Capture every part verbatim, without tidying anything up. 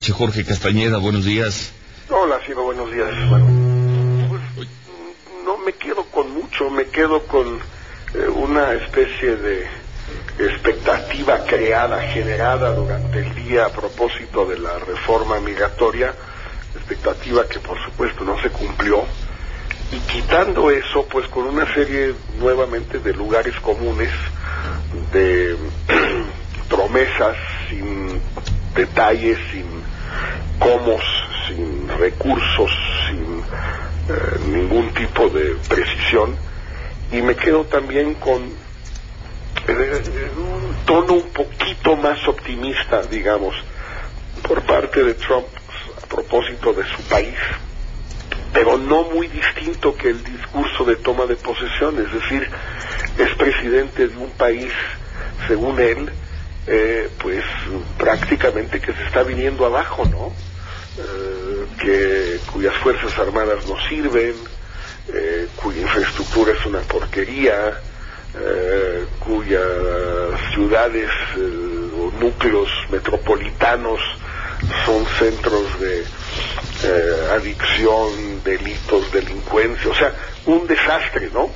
Che, Jorge Castañeda, buenos días. Hola, Ciro, buenos días. Bueno, pues, no me quedo con mucho, me quedo con eh, una especie de expectativa creada, generada durante el día a propósito de la reforma migratoria, expectativa que por supuesto no se cumplió, y quitando eso, pues con una serie nuevamente de lugares comunes, de promesas sin detalles, sin cómo, sin recursos, sin eh, ningún tipo de precisión, y me quedo también con eh, un tono un poquito más optimista, digamos, por parte de Trump a propósito de su país, pero no muy distinto que el discurso de toma de posesión, es decir, es presidente de un país, según él, eh, pues prácticamente que se está viniendo abajo, ¿no? Eh, que cuyas fuerzas armadas no sirven, eh, cuya infraestructura es una porquería, eh, cuyas ciudades eh, o núcleos metropolitanos son centros de eh, adicción, delitos, delincuencia, o sea, un desastre, ¿no?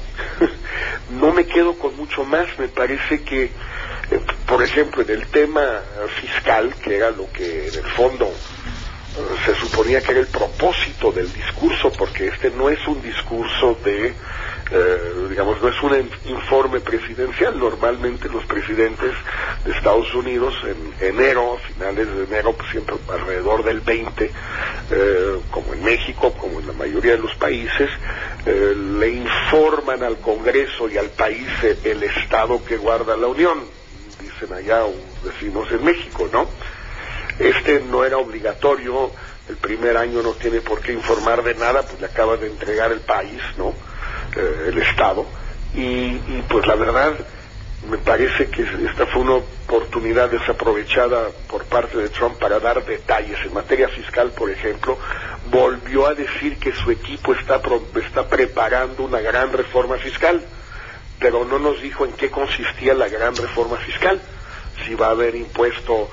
No me quedo con mucho más, me parece que, eh, por ejemplo, en el tema fiscal, que era lo que en el fondo eh, se suponía que era el propósito del discurso, porque este no es un discurso de, eh, digamos, no es un informe presidencial. Normalmente los presidentes de Estados Unidos en enero, finales de enero, pues siempre alrededor del veinte, eh, como en México, como en la mayoría de los países, eh, le informan al Congreso y al país eh, el estado que guarda la Unión, dicen allá, o decimos en México, ¿no? Este no era obligatorio, el primer año no tiene por qué informar de nada, pues le acaba de entregar el país, ¿no? Eh, el Estado, y, y pues la verdad me parece que esta fue una oportunidad desaprovechada por parte de Trump para dar detalles. En materia fiscal, por ejemplo, volvió a decir que su equipo está, pro, está preparando una gran reforma fiscal, pero no nos dijo en qué consistía la gran reforma fiscal, si va a haber impuesto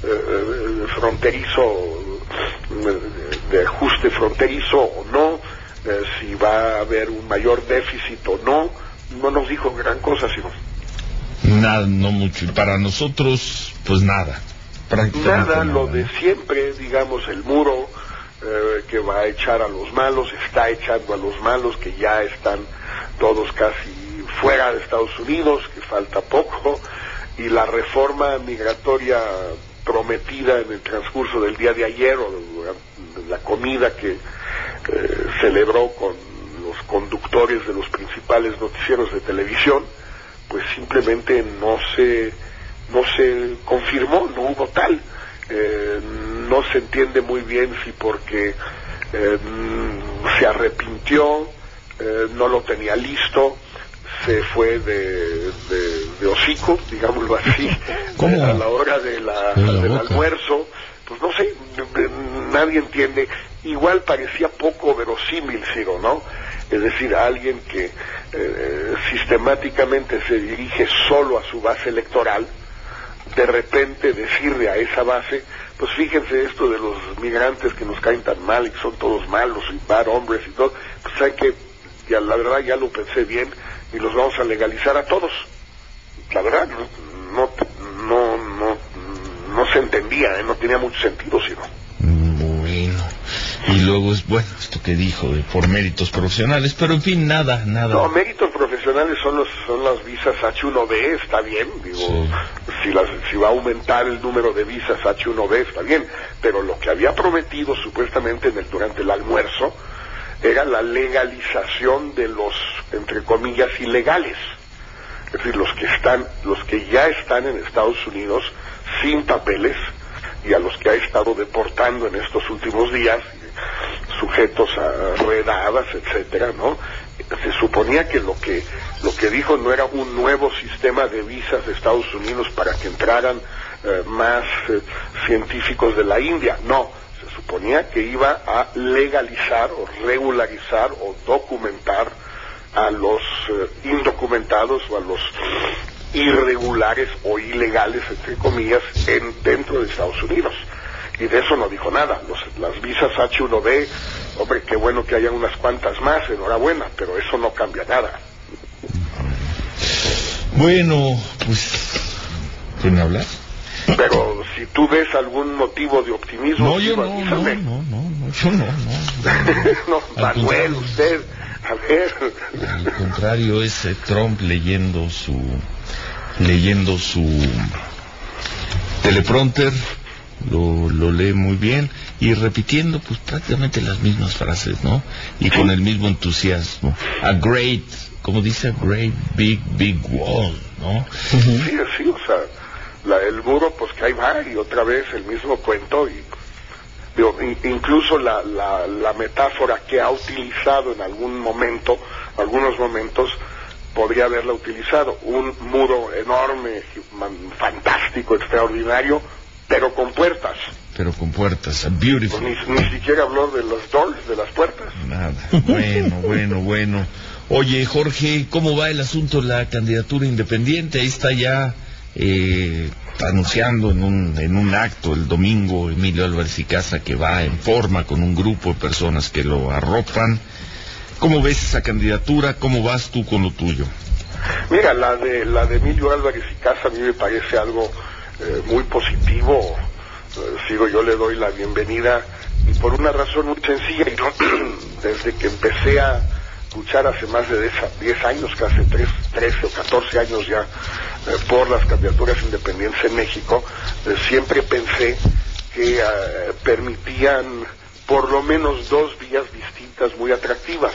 eh, fronterizo, de ajuste fronterizo o no, eh, si va a haber un mayor déficit o no. No nos dijo gran cosa, sino nada, no mucho, y para nosotros pues nada, nada, lo de siempre, digamos, el muro eh, que va a echar a los malos, está echando a los malos, que ya están todos casi fuera de Estados Unidos, que falta poco, y la reforma migratoria prometida en el transcurso del día de ayer, o de la comida que eh, celebró con los conductores de los principales noticieros de televisión, pues simplemente no se no se confirmó, no hubo tal. Eh, no se entiende muy bien si porque eh, se arrepintió, eh, no lo tenía listo, se fue de, de, de hocico, digámoslo así, eh, a la hora de la, de del almuerzo, pues no sé, nadie entiende. Igual parecía poco verosímil, Ciro, ¿no? Es decir, alguien que eh, sistemáticamente se dirige solo a su base electoral, de repente decirle a esa base, pues fíjense esto de los migrantes que nos caen tan mal y que son todos malos y bad hombres y todo, pues saben que ya, la verdad ya lo pensé bien y los vamos a legalizar a todos. La verdad no no no no, no se entendía, ¿eh? No tenía mucho sentido, sino. Bueno, y luego es bueno esto que dijo de por méritos profesionales, pero en fin, nada, nada. No, méritos profesionales son los son las visas hache uno be, está bien, digo, sí. si las si va a aumentar el número de visas hache uno be, está bien, pero lo que había prometido supuestamente en el, durante el almuerzo era la legalización de los, entre comillas, ilegales, es decir, los que están, los que ya están en Estados Unidos sin papeles, y a los que ha estado deportando en estos últimos días, sujetos a redadas, etcétera, ¿no? Se suponía que lo que lo que dijo no era un nuevo sistema de visas de Estados Unidos para que entraran eh, más eh, científicos de la India, no, se suponía que iba a legalizar o regularizar o documentar a los eh, indocumentados o a los irregulares o ilegales, entre comillas, en, dentro de Estados Unidos. y de eso no dijo nada. Los, las visas H uno B, hombre, qué bueno que haya unas cuantas más, enhorabuena, pero eso no cambia nada. Bueno, pues, ¿quién habla? Pero si tú ves algún motivo de optimismo... No, yo no, no, no, no, no, yo no, no. No, Manuel, usted, a ver... Al contrario, es eh, Trump leyendo su... leyendo su... teleprompter, lo, lo lee muy bien, y repitiendo, pues, prácticamente las mismas frases, ¿no? Y con el mismo entusiasmo. A great, como dice, a great, big, big wall, ¿no? Sí, sí, o sea... La, el muro, pues que ahí va, y otra vez el mismo cuento, y digo, in, incluso la, la, la metáfora que ha utilizado en algún momento, algunos momentos, podría haberla utilizado, un muro enorme, man, fantástico, extraordinario, pero con puertas. Pero con puertas, a beautiful. Pues ni, ni siquiera habló de los doors, de las puertas. Nada, bueno, bueno, bueno. Oye, Jorge, ¿cómo va el asunto de la candidatura independiente? Ahí está ya... Eh, anunciando en un en un acto el domingo Emilio Álvarez y Casa que va en forma con un grupo de personas que lo arropan. ¿Cómo ves esa candidatura? ¿Cómo vas tú con lo tuyo? Mira, la de la de Emilio Álvarez y Casa a mí me parece algo eh, muy positivo. Eh, sigo, yo le doy la bienvenida, y por una razón muy sencilla. Yo, desde que empecé a luchar hace más de diez años, casi trece o catorce años ya, eh, por las candidaturas independientes en México, eh, siempre pensé que eh, permitían por lo menos dos vías distintas muy atractivas.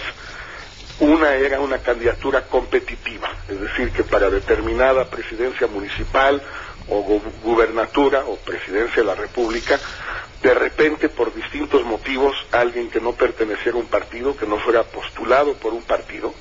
Una era una candidatura competitiva, es decir, que para determinada presidencia municipal o gu gubernatura o presidencia de la República, de repente, por distintos motivos, alguien que no perteneciera a un partido, que no fuera postulado por un partido,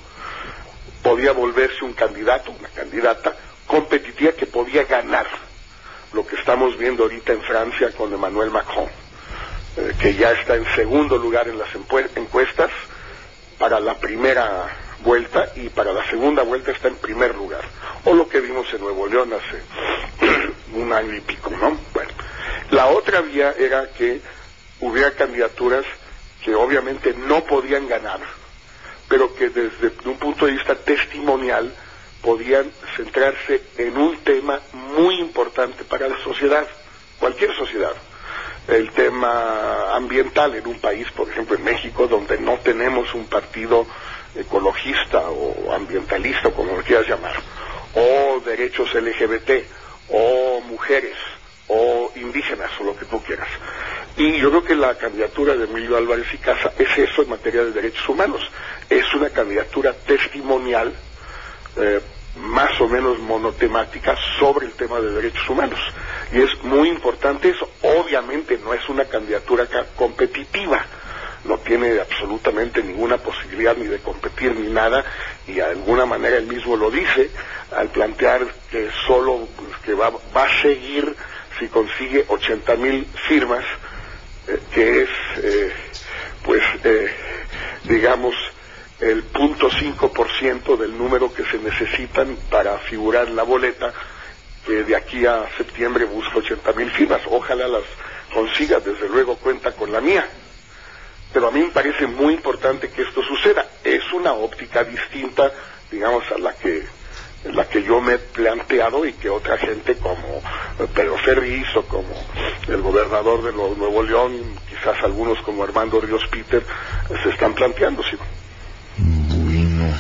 podía volverse un candidato, una candidata competitiva que podía ganar. Lo que estamos viendo ahorita en Francia con Emmanuel Macron, eh, que ya está en segundo lugar en las encuestas para la primera vuelta, y para la segunda vuelta está en primer lugar. O lo que vimos en Nuevo León hace un año y pico, ¿no? Bueno. La otra vía era que hubiera candidaturas que obviamente no podían ganar, pero que desde un punto de vista testimonial podían centrarse en un tema muy importante para la sociedad, cualquier sociedad. El tema ambiental en un país, por ejemplo en México, donde no tenemos un partido ecologista o ambientalista, como lo quieras llamar, o derechos L G B T, o mujeres, o indígenas, o lo que tú quieras. Y yo creo que la candidatura de Emilio Álvarez y Casa es eso en materia de derechos humanos. Es una candidatura testimonial, eh, más o menos monotemática, sobre el tema de derechos humanos. Y es muy importante eso. Obviamente no es una candidatura competitiva, no tiene absolutamente ninguna posibilidad ni de competir ni nada, y de alguna manera él mismo lo dice al plantear que solo pues, que va, va a seguir si consigue ochenta mil firmas, eh, que es eh, pues eh, digamos el cero punto cinco por ciento del número que se necesitan para figurar en la boleta, que de aquí a septiembre busca ochenta mil firmas. Ojalá las consiga, desde luego cuenta con la mía. Pero a mí me parece muy importante que esto suceda. Es una óptica distinta, digamos, a la que la que yo me he planteado, y que otra gente como Pedro Ferriz o como el gobernador de Nuevo León, quizás algunos como Armando Ríos Peter, se están planteando, ¿sí? Bueno,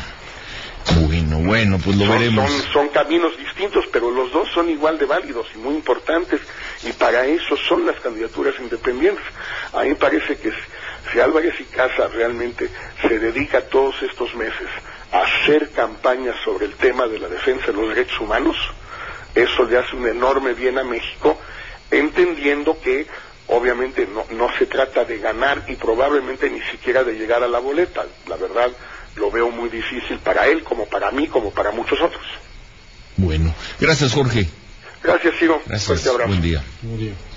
bueno, bueno, pues lo son, veremos. Son, son caminos distintos, pero los dos son igual de válidos y muy importantes, y para eso son las candidaturas independientes. A mí me parece que si Álvarez y Casa realmente se dedica todos estos meses a hacer campañas sobre el tema de la defensa de los derechos humanos, eso le hace un enorme bien a México, entendiendo que obviamente no, no se trata de ganar, y probablemente ni siquiera de llegar a la boleta. La verdad, lo veo muy difícil para él, como para mí, como para muchos otros. Bueno, gracias, Jorge. Gracias, Ciro. Gracias, buen día. Buen día.